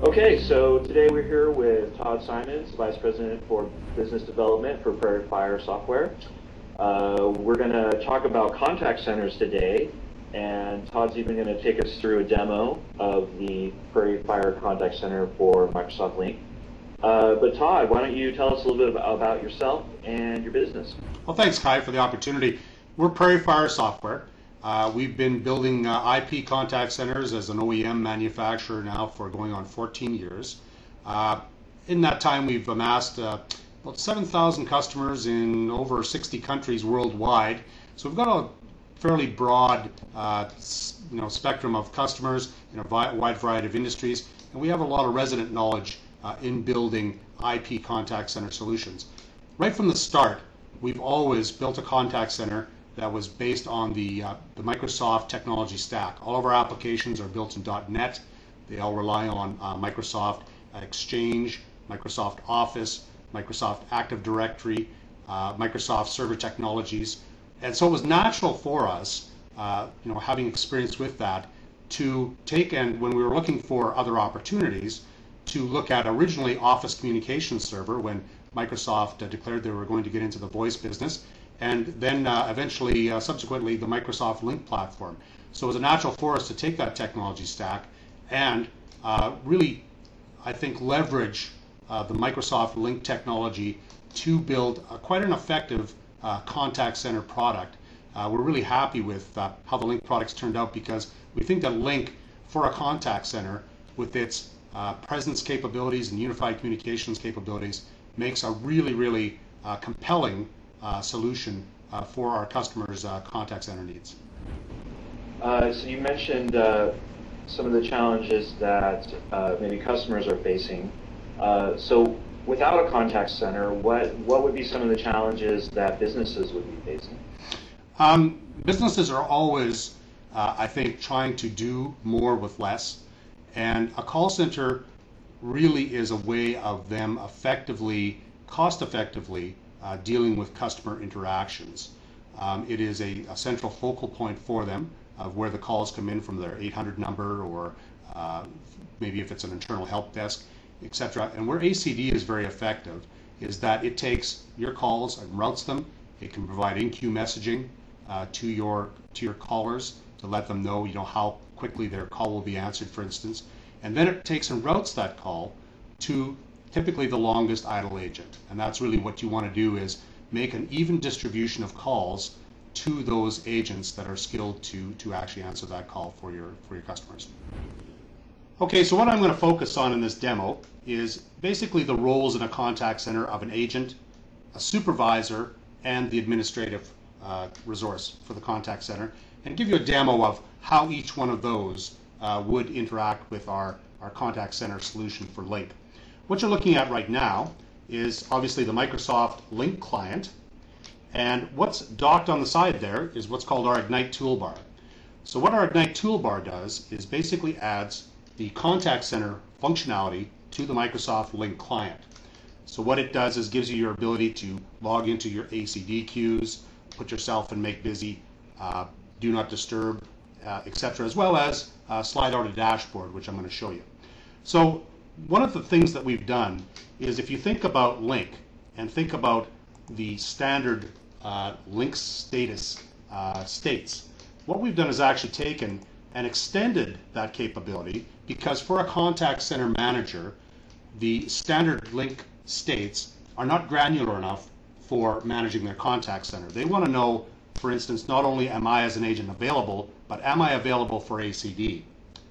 Okay, so today we're here with Todd Simons, Vice President for Business Development for Prairie Fire Software. We're going to talk about contact centers today, and Todd's even going to take us through a demo of the Prairie Fire Contact Center for Microsoft Lync. But Todd, why don't you tell us a little bit about yourself and your business? Well, thanks, Kai, for the opportunity. We're Prairie Fire Software. We've been building IP contact centers as an OEM manufacturer now for going on 14 years. In that time, we've amassed about 7,000 customers in over 60 countries worldwide. So we've got a fairly broad spectrum of customers in a wide variety of industries, and we have a lot of resident knowledge in building IP contact center solutions. Right from the start, we've always built a contact center that was based on the Microsoft technology stack. All of our applications are built in .NET. They all rely on Microsoft Exchange, Microsoft Office, Microsoft Active Directory, Microsoft Server Technologies. And so it was natural for us, having experience with that, to take, and when we were looking for other opportunities, to look at originally Office Communications Server when Microsoft declared they were going to get into the voice business, and then eventually, subsequently, the Microsoft Lync platform. So it was a natural for us to take that technology stack and really, I think, leverage the Microsoft Lync technology to build quite an effective contact center product. We're really happy with how the Lync products turned out, because we think that Lync, for a contact center, with its presence capabilities and unified communications capabilities, makes a really compelling solution for our customers' contact center needs. So you mentioned some of the challenges that maybe customers are facing. So without a contact center, what would be some of the challenges that businesses would be facing? Businesses are always, I think, trying to do more with less, and a call center really is a way of them effectively, cost-effectively, dealing with customer interactions. It is a central focal point for them of where the calls come in from their 800 number, or maybe if it's an internal help desk, etc. And where ACD is very effective is that it takes your calls and routes them. It can provide in-queue messaging to your callers to let them know, how quickly their call will be answered, for instance. And then it takes and routes that call to typically the longest idle agent. And that's really what you want to do, is make an even distribution of calls to those agents that are skilled to actually answer that call for your customers. Okay, so what I'm going to focus on in this demo is basically the roles in a contact center of an agent, a supervisor, and the administrative resource for the contact center, and give you a demo of how each one of those would interact with our contact center solution for Lync. What you're looking at right now is obviously the Microsoft Lync client, and what's docked on the side there is what's called our Ignite toolbar. So what our Ignite toolbar does is basically adds the contact center functionality to the Microsoft Lync client. So what it does is gives you your ability to log into your ACD queues, put yourself in Make Busy, Do Not Disturb, etc., as well as slide out a dashboard, which I'm going to show you. So one of the things that we've done is, if you think about Lync and think about the standard Lync status states, what we've done is actually taken and extended that capability, because for a contact center manager, the standard Lync states are not granular enough for managing their contact center. They want to know, for instance, not only am I as an agent available, but am I available for ACD?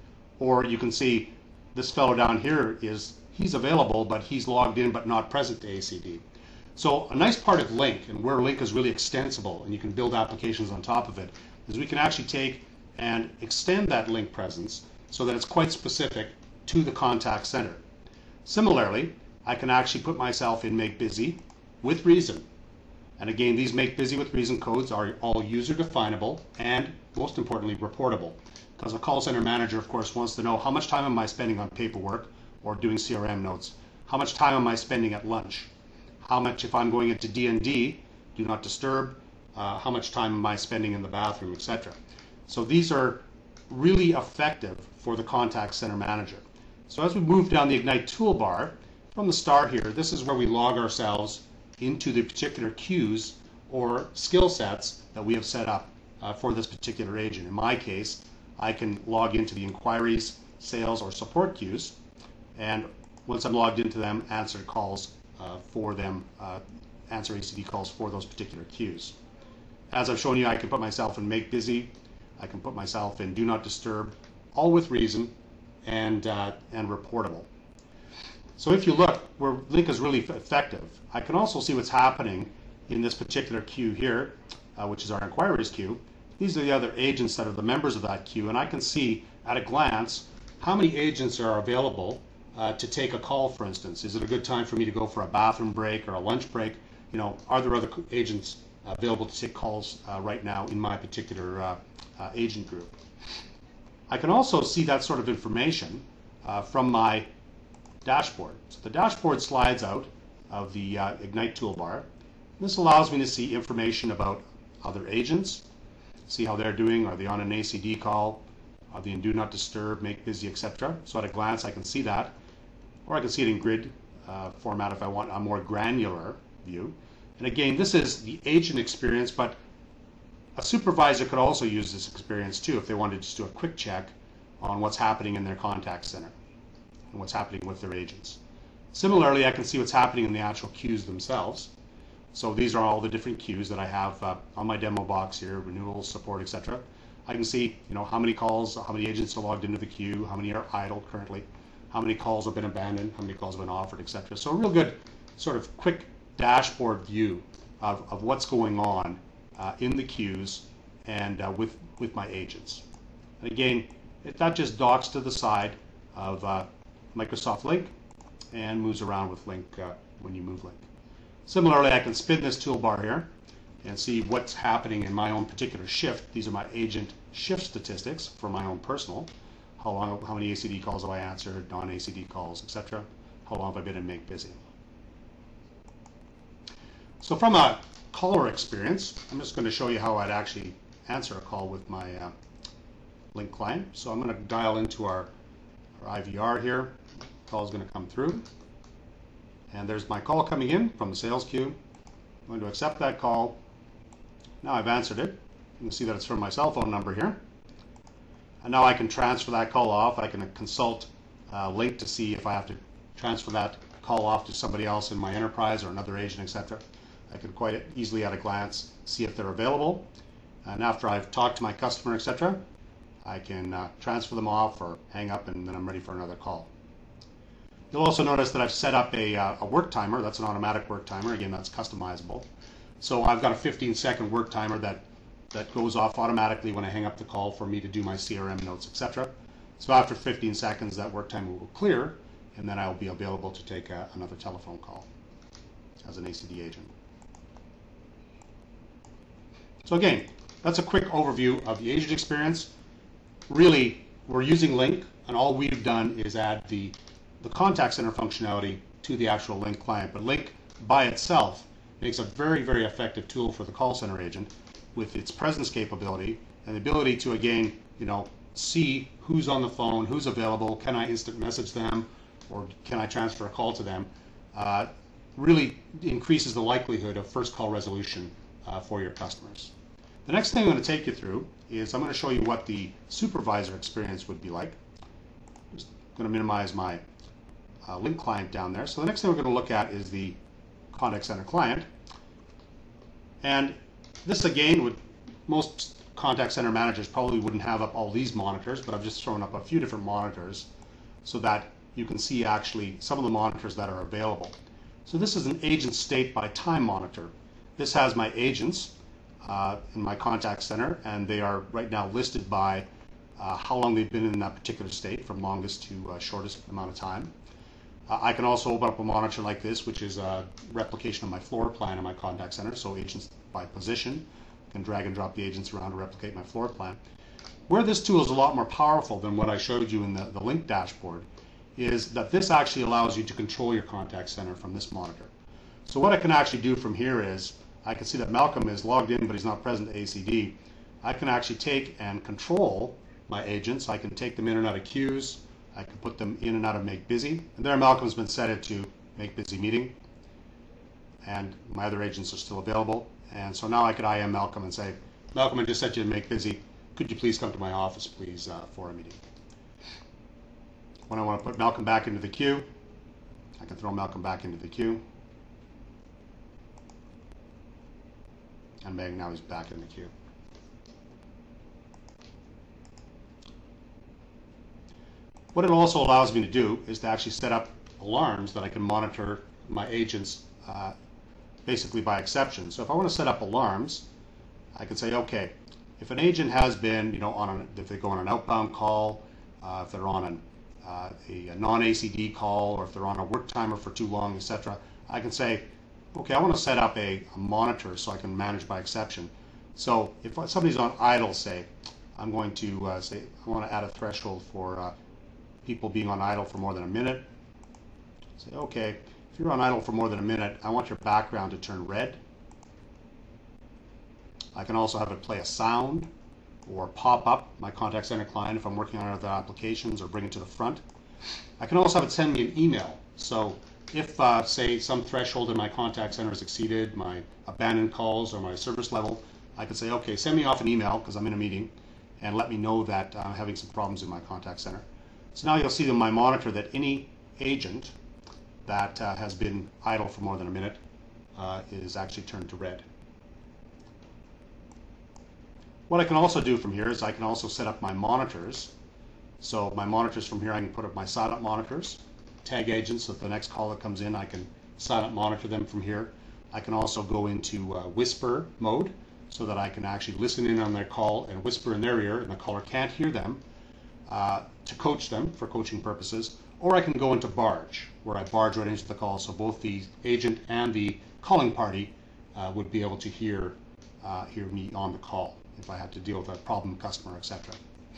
Or you can see this fellow down here he's available, but he's logged in but not present to ACD. So a nice part of Lync, and where Lync is really extensible and you can build applications on top of it, is we can actually take and extend that Lync presence so that it's quite specific to the contact center. Similarly, I can actually put myself in Make Busy with reason. And again, these Make Busy with reason codes are all user definable and, most importantly, reportable. Because a call center manager, of course, wants to know, how much time am I spending on paperwork or doing CRM notes? How much time am I spending at lunch? How much, if I'm going into D&D, Do Not Disturb, how much time am I spending in the bathroom, etc. So these are really effective for the contact center manager. So as we move down the Ignite toolbar, from the start here, this is where we log ourselves into the particular queues or skill sets that we have set up for this particular agent. In my case, I can log into the inquiries, sales, or support queues, and once I'm logged into them, answer calls for them, answer ACD calls for those particular queues. As I've shown you, I can put myself in Make Busy, I can put myself in Do Not Disturb, all with reason and reportable. So if you look, where Lync is really effective, I can also see what's happening in this particular queue here, which is our inquiries queue. These are the other agents that are the members of that queue, and I can see at a glance how many agents are available to take a call, for instance. Is it a good time for me to go for a bathroom break or a lunch break? You know, are there other agents available to take calls right now in my particular agent group? I can also see that sort of information from my dashboard. So the dashboard slides out of the Ignite toolbar. This allows me to see information about other agents, see how they're doing. Are they on an ACD call? Are they in Do Not Disturb, Make Busy, etc.? So at a glance, I can see that. Or I can see it in grid format if I want a more granular view. And again, this is the agent experience, but a supervisor could also use this experience too if they wanted to just do a quick check on what's happening in their contact center and what's happening with their agents. Similarly, I can see what's happening in the actual queues themselves. So these are all the different queues that I have on my demo box here, renewals, support, etc. I can see, you know, how many calls, how many agents are logged into the queue, how many are idle currently, how many calls have been abandoned, how many calls have been offered, etc. So a real good sort of quick dashboard view of what's going on in the queues and with my agents. And again, that just docks to the side of Microsoft Lync and moves around with Lync when you move Lync. Similarly, I can spin this toolbar here and see what's happening in my own particular shift. These are my agent shift statistics for my own personal. How many ACD calls have I answered, non-ACD calls, etc. How long have I been in Make Busy? So from a caller experience, I'm just going to show you how I'd actually answer a call with my Lync client. So I'm going to dial into our IVR here. Call is going to come through. And there's my call coming in from the sales queue. I'm going to accept that call. Now I've answered it. You can see that it's from my cell phone number here. And now I can transfer that call off. I can consult Lync to see if I have to transfer that call off to somebody else in my enterprise or another agent, etc. I can quite easily at a glance see if they're available. And after I've talked to my customer, etc., I can transfer them off or hang up, and then I'm ready for another call. You'll also notice that I've set up a work timer. That's an automatic work timer. Again, that's customizable. So I've got a 15-second work timer that goes off automatically when I hang up the call for me to do my CRM notes, etc. So after 15 seconds, that work timer will clear, and then I'll be available to take another telephone call as an ACD agent. So again, that's a quick overview of the agent experience. Really, we're using Lync, and all we've done is add the contact center functionality to the actual Lync client. But Lync by itself makes a very, very effective tool for the call center agent with its presence capability and the ability to, again, you know, see who's on the phone, who's available, can I instant message them, or can I transfer a call to them, really increases the likelihood of first call resolution for your customers. The next thing I'm going to take you through is I'm going to show you what the supervisor experience would be like. Just going to minimize my Lync client down there. So the next thing we're going to look at is the contact center client. And this again, most contact center managers probably wouldn't have up all these monitors, but I've just thrown up a few different monitors so that you can see actually some of the monitors that are available. So this is an agent state by time monitor. This has my agents in my contact center, and they are right now listed by how long they've been in that particular state, from longest to shortest amount of time. I can also open up a monitor like this, which is a replication of my floor plan in my contact center, so agents by position. I can drag and drop the agents around to replicate my floor plan. Where this tool is a lot more powerful than what I showed you in the Lync dashboard is that this actually allows you to control your contact center from this monitor. So what I can actually do from here is, I can see that Malcolm is logged in, but he's not present to ACD. I can actually take and control my agents. I can take them in and out of queues. I can put them in and out of Make Busy. And there Malcolm's been set it to Make Busy Meeting. And my other agents are still available. And so now I could IM Malcolm and say, Malcolm, I just set you to Make Busy. Could you please come to my office, please, for a meeting? When I want to put Malcolm back into the queue, I can throw Malcolm back into the queue. And Meg, now he's back in the queue. What it also allows me to do is to actually set up alarms that I can monitor my agents basically by exception. So if I want to set up alarms, I can say, okay, if an agent has been, if they go on an outbound call, if they're on a non-ACD call, or if they're on a work timer for too long, etc., I can say, okay, I want to set up a monitor so I can manage by exception. So if somebody's on idle, say, I'm going to say I want to add a threshold for people being on idle for more than a minute. Say, okay, if you're on idle for more than a minute, I want your background to turn red. I can also have it play a sound or pop up my contact center client if I'm working on other applications, or bring it to the front. I can also have it send me an email. So if, say, some threshold in my contact center is exceeded, my abandoned calls or my service level, I can say, okay, send me off an email because I'm in a meeting, and let me know that I'm having some problems in my contact center. So now you'll see in my monitor that any agent that has been idle for more than a minute is actually turned to red. What I can also do from here is I can also set up my monitors. So my monitors from here, I can put up my silent monitors, tag agents, so if the next call that comes in, I can silent monitor them from here. I can also go into whisper mode so that I can actually listen in on their call and whisper in their ear, and the caller can't hear them, to coach them for coaching purposes. Or I can go into barge, where I barge right into the call, so both the agent and the calling party would be able to hear me on the call if I had to deal with a problem customer, etc.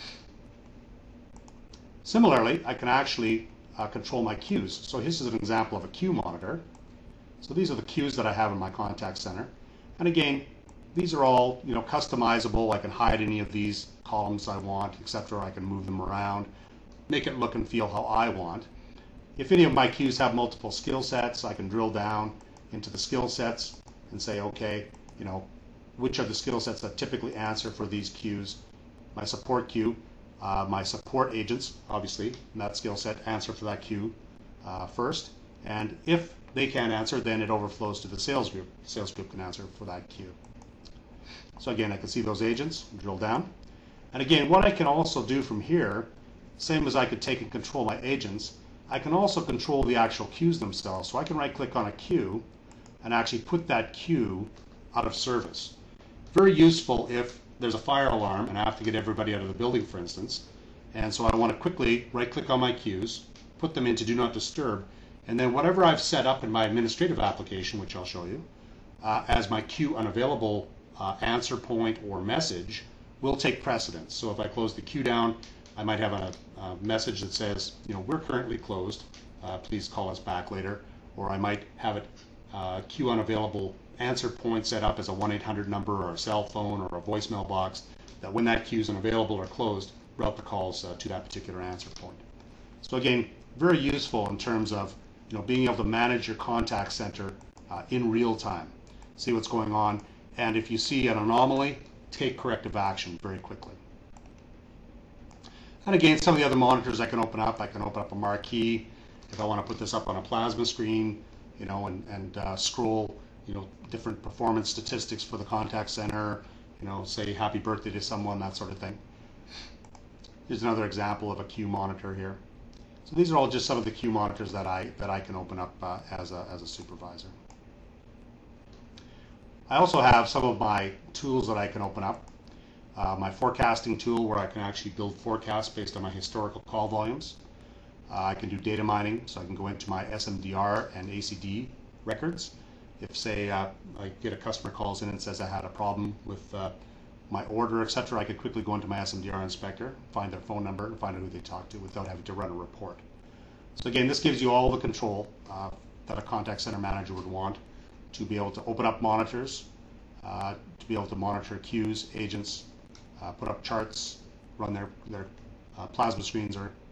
Similarly, I can actually control my queues. So this is an example of a queue monitor. So these are the queues that I have in my contact center. And again, these are all customizable. I can hide any of these columns I want, etc. I can move them around, make it look and feel how I want. If any of my queues have multiple skill sets, I can drill down into the skill sets and say, okay, which are the skill sets that typically answer for these queues. My support queue, my support agents, obviously, in that skill set, answer for that queue first. And if they can't answer, then it overflows to the sales group. The sales group can answer for that queue. So again, I can see those agents, drill down. And again, what I can also do from here, same as I could take and control my agents, I can also control the actual queues themselves. So I can right-click on a queue and actually put that queue out of service. Very useful if there's a fire alarm and I have to get everybody out of the building, for instance. And so I want to quickly right-click on my queues, put them into Do Not Disturb, and then whatever I've set up in my administrative application, which I'll show you, as my queue unavailable answer point or message will take precedence. So if I close the queue down, I might have a message that says, we're currently closed, please call us back later. Or I might have it queue unavailable answer point set up as a 1-800 number or a cell phone or a voicemail box, that when that queue is unavailable or closed, route the calls to that particular answer point. So again, very useful in terms of being able to manage your contact center in real time, see what's going on, and if you see an anomaly, take corrective action very quickly. And again, some of the other monitors I can open up a marquee if I want to put this up on a plasma screen, and scroll different performance statistics for the contact center, say happy birthday to someone, that sort of thing. Here's another example of a queue monitor here. So these are all just some of the queue monitors that I can open up as a supervisor. I also have some of my tools that I can open up. My forecasting tool, where I can actually build forecasts based on my historical call volumes. I can do data mining, so I can go into my SMDR and ACD records. If, say, I get a customer calls in and says I had a problem with my order, etc., I could quickly go into my SMDR inspector, find their phone number, and find out who they talked to without having to run a report. So again, this gives you all the control that a contact center manager would want to be able to open up monitors, to be able to monitor queues, agents, put up charts, run their plasma screens or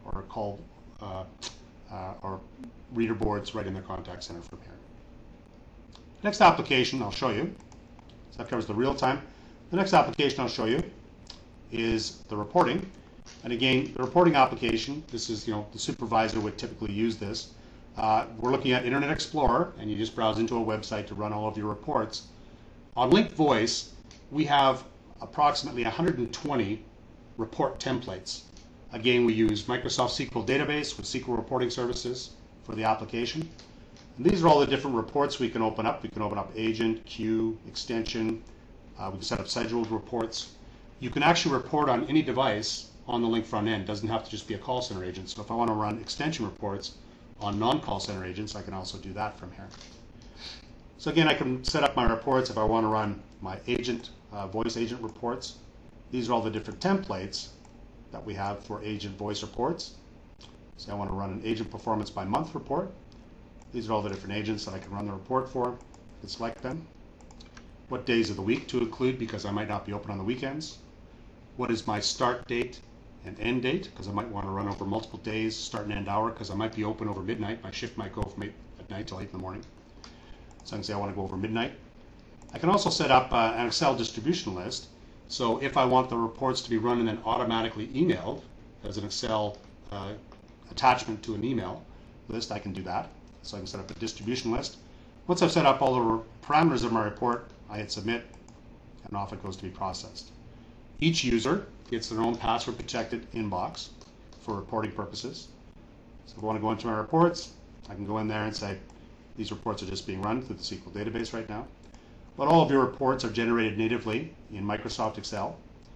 call or reader boards right in their contact center from here. Next application I'll show you, so that covers the real time. The next application I'll show you is the reporting. And again, the reporting application, this is, the supervisor would typically use this. We're looking at Internet Explorer, and you just browse into a website to run all of your reports. On Link Voice, we have approximately 120 report templates. Again, we use Microsoft SQL database with SQL reporting services for the application. And these are all the different reports we can open up. We can open up agent, queue, extension. We can set up scheduled reports. You can actually report on any device on the Link front end. It doesn't have to just be a call center agent. So if I want to run extension reports on non-call center agents, I can also do that from here. So again, I can set up my reports if I want to run my agent, voice agent reports. These are all the different templates that we have for agent voice reports. So I want to run an agent performance by month report. These are all the different agents that I can run the report for. I can select them. What days of the week to include, because I might not be open on the weekends. What is my start date and end date, because I might want to run over multiple days, start and end hour, because I might be open over midnight. My shift might go from 8 at night till 8 in the morning. So I can say I want to go over midnight. I can also set up an Excel distribution list. So if I want the reports to be run and then automatically emailed as an Excel attachment to an email list, I can do that. So I can set up a distribution list. Once I've set up all the parameters of my report, I hit submit, and off it goes to be processed. Each user gets their own password protected inbox for reporting purposes. So if I want to go into my reports, I can go in there and say, these reports are just being run through the SQL database right now. But all of your reports are generated natively in Microsoft Excel.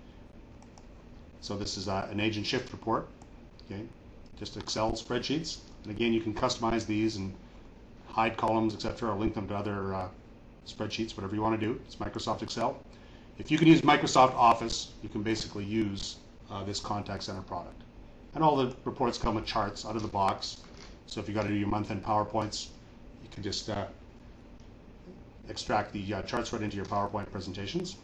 So this is an agent shift report, okay? Just Excel spreadsheets. And again, you can customize these and hide columns, etc., or link them to other spreadsheets, whatever you want to do. It's Microsoft Excel. If you can use Microsoft Office, you can basically use this contact center product. And all the reports come with charts out of the box. So if you got to do your month-end PowerPoints, you can just extract the charts right into your PowerPoint presentations.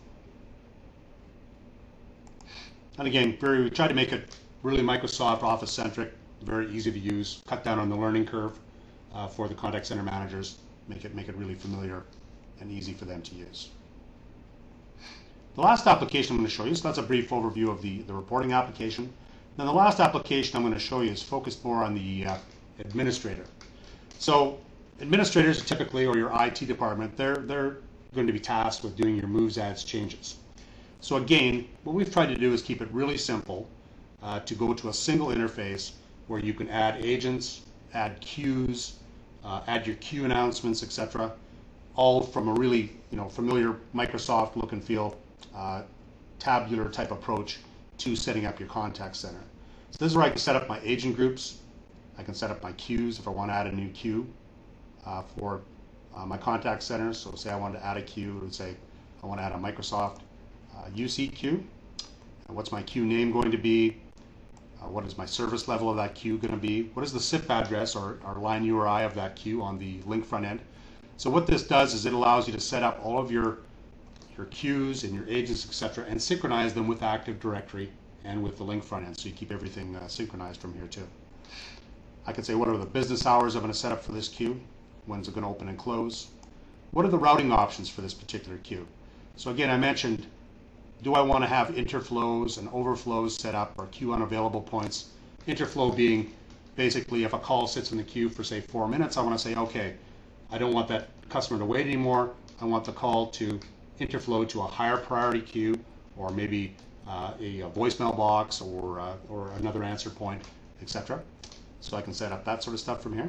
And again, we try to make it really Microsoft Office centric, very easy to use, cut down on the learning curve for the contact center managers, make it really familiar and easy for them to use. The last application I'm going to show you, so that's a brief overview of the reporting application. Then the last application I'm going to show you is focused more on the administrator. So administrators are typically, or your IT department, they're going to be tasked with doing your moves, adds, changes. So again, what we've tried to do is keep it really simple to go to a single interface where you can add agents, add queues, add your queue announcements, etc., all from a really familiar Microsoft look and feel tabular type approach to setting up your contact center. So this is where I can set up my agent groups. I can set up my queues if I want to add a new queue for my contact center. So say I wanted to add a queue, it would say I want to add a Microsoft UC queue. And what's my queue name going to be? What is my service level of that queue going to be? What is the SIP address or line URI of that queue on the Link front end? So what this does is it allows you to set up all of your queues and your agents, etc., and synchronize them with Active Directory and with the Link front end, so you keep everything synchronized from here too. I can say what are the business hours I'm going to set up for this queue, when's it going to open and close, what are the routing options for this particular queue. So again, I mentioned, do I want to have interflows and overflows set up, or queue unavailable points? Interflow being basically if a call sits in the queue for say 4 minutes, I want to say, okay, I don't want that customer to wait anymore. I want the call to interflow to a higher priority queue, or maybe a voicemail box, or another answer point, etc. So I can set up that sort of stuff from here.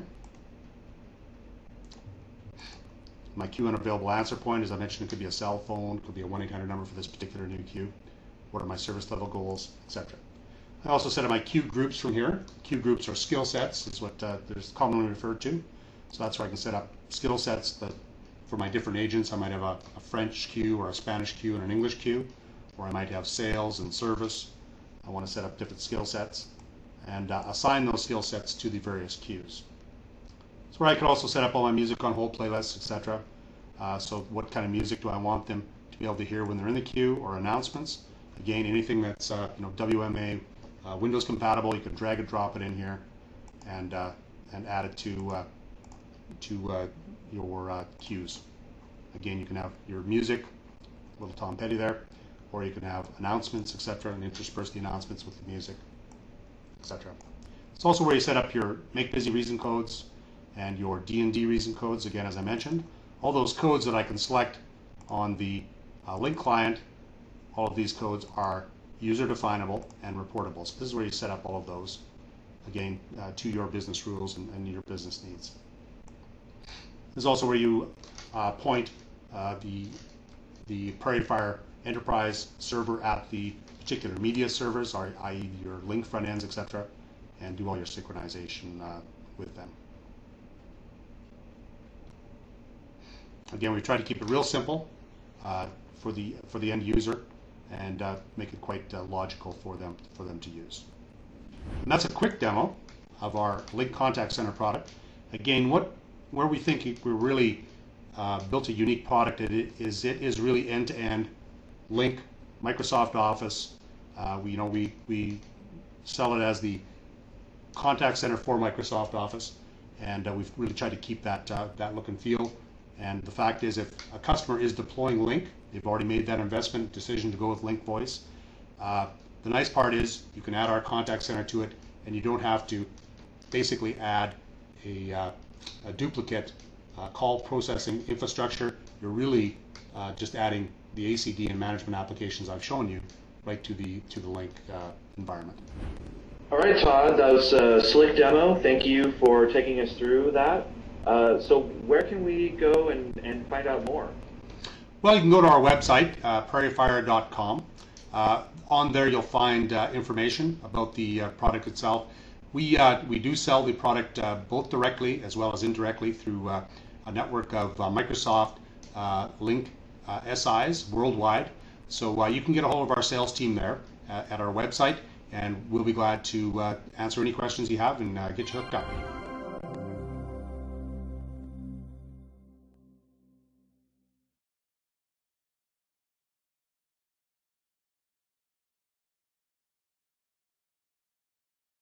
My queue unavailable answer point, as I mentioned, it could be a cell phone, it could be a 1-800 number for this particular new queue. What are my service level goals, etc. I also set up my queue groups from here. Queue groups are skill sets. It's what they're commonly referred to. So that's where I can set up skill sets that for my different agents. I might have a French queue or a Spanish queue and an English queue, or I might have sales and service. I want to set up different skill sets and assign those skill sets to the various queues. So where I could also set up all my music on hold playlists, etc. So what kind of music do I want them to be able to hear when they're in the queue, or announcements? Again, anything that's WMA Windows compatible. You can drag and drop it in here and add it to your queues. Again, you can have your music, little Tom Petty there, or you can have announcements, etc., and intersperse the announcements with the music, etc. It's also where you set up your Make Busy reason codes and your D&D reason codes, again, as I mentioned. All those codes that I can select on the Lync client, all of these codes are user definable and reportable. So this is where you set up all of those, again, to your business rules and your business needs. This is also where you point the Prairie Fire Enterprise server at the particular media servers, i.e. your Lync front ends, etc., and do all your synchronization with them. Again, we try to keep it real simple for the end user and make it quite logical for them to use. And that's a quick demo of our Lync Contact Center product. Again, where we think we're really built a unique product, it is really end-to-end Lync, Microsoft Office. We sell it as the contact center for Microsoft Office, and we've really tried to keep that look and feel. And the fact is, if a customer is deploying Lync, they've already made that investment decision to go with Lync Voice. The nice part is you can add our contact center to it, and you don't have to basically add a duplicate call processing infrastructure. You're really just adding the ACD and management applications I've shown you right to the Lync environment. All right, Todd, that was a slick demo. Thank you for taking us through that. So where can we go and find out more? Well, you can go to our website, prairiefire.com. On there you'll find information about the product itself. We do sell the product both directly as well as indirectly through a network of Microsoft Lync SIs worldwide. So you can get a hold of our sales team there at our website, and we'll be glad to answer any questions you have and get you hooked up.